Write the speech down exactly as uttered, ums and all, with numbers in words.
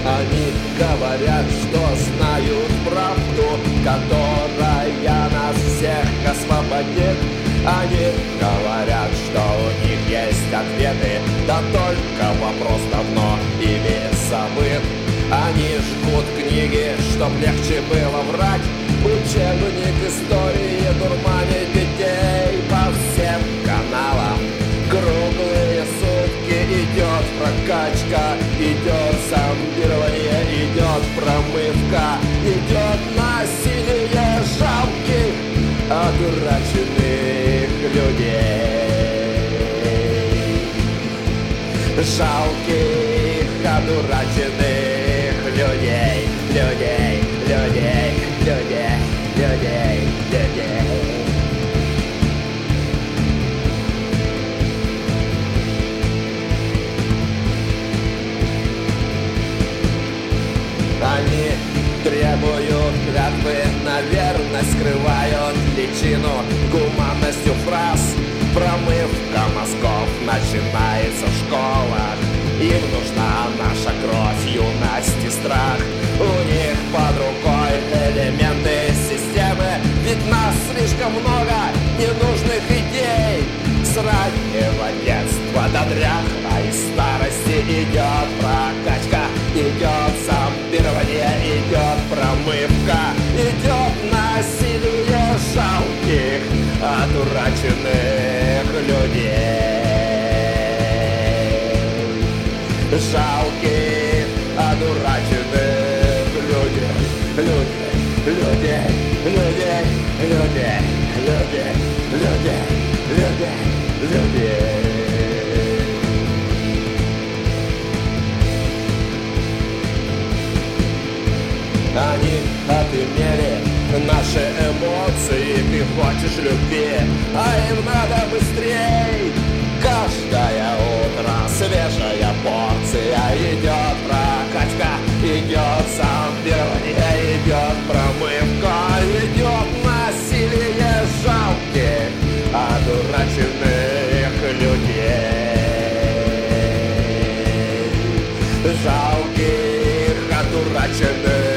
Они говорят, что знают правду, которая нас всех освободит. Они говорят, что у них есть ответы, да только вопрос давно ими забыт. Они жгут книги, чтоб легче было врать, учебник истории дурманит детей по всем каналам. Круглые сутки идет прокачка, идет зомбирование, идет промывка, идет насилие жалких, одураченных людей. Жалких, одураченных людей, людей, людей, людей, людей, людей. Они требуют клятвы на верность, скрывают личину гуманностью фраз. Промывка мозгов начинается в школах. Им нужна наша кровь, юность и страх. У них под рукой элементы системы, ведь нас слишком много ненужных идей. С раннего детства до дряхлой старости идет прокачка, идет зомбирование, идет промывка, идет насилие жалких, одураченных людей. Жалких, одураченных людей, людей, людей, людей, людей, людей, людей, людей, людей. Они отымели наши эмоции, ты хочешь любви, а им надо быстрей. Каждое утро свежая порция, идет прокачка, идет зомбирование, идет промывка, идет насилие жалких, одураченных людей. Жалких, одураченных